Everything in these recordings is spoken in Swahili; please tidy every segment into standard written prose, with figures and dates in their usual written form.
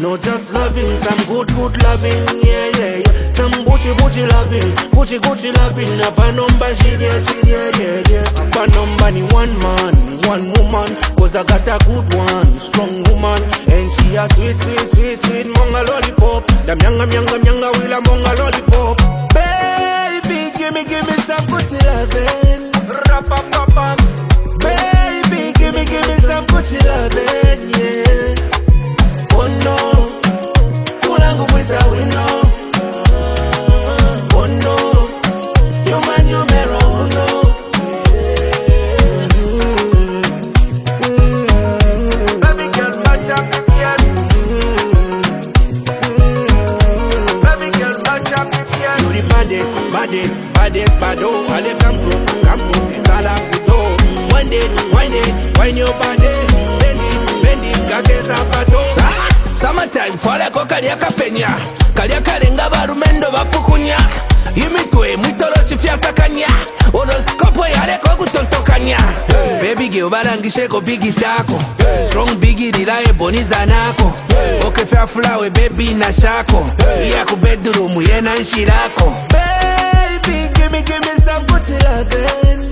No just loving, some good loving, yeah, yeah, yeah. Some Gucci loving, Gucci loving. Apa number she yeah. Apa number ni one man, one woman. Cause I got a good one, strong woman. And she a sweet, monga lollipop. Dam nyanga, willa monga lollipop. Baby, give me some Gucci loving. Rap-a-pam-pam. Baby, give me some Gucci loving, yeah. Oh no, Kulangu Pwisa we know. Oh no, your man numero uno. Baby girl, mash up the piano. Baby girl, mash up the piano. You the baddest, bado. Alle campus, is all up to do. Wine your body. Bend it, kakeza fato. Summertime, fala ko kalia kapenya. Kalia kalenga barumendo bapukunya. Imitwe, mwitolo chifiasa kanya. Onoskopo yale ko kutontokanya. Baby girl balangishe ko bigi tako. Strong bigi dilaye boniza nako. Okay fair flower baby na shako. Iya ku bedroom yena nshirako. Baby give me some Gucci loving.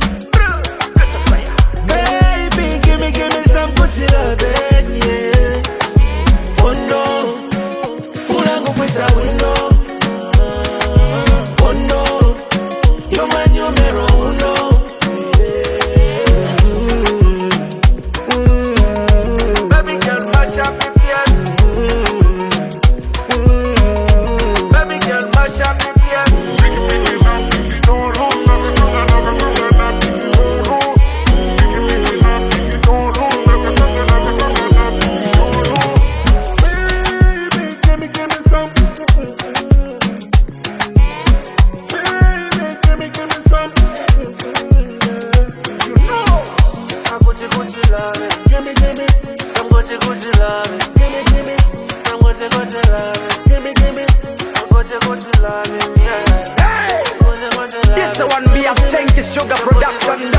Baby give me some Gucci loving, yeah. Oh no, Kulangu Pwisa we know. Oh no, your man numero uno. Baby girl mash up the piano. Baby girl mash up the piano. Gucci love it. Give me some Gucci love it. Give me some Gucci love it. Give me some Gucci love it. Yeah. Hey, Gucci love it. This one be a Shanky Sugar production.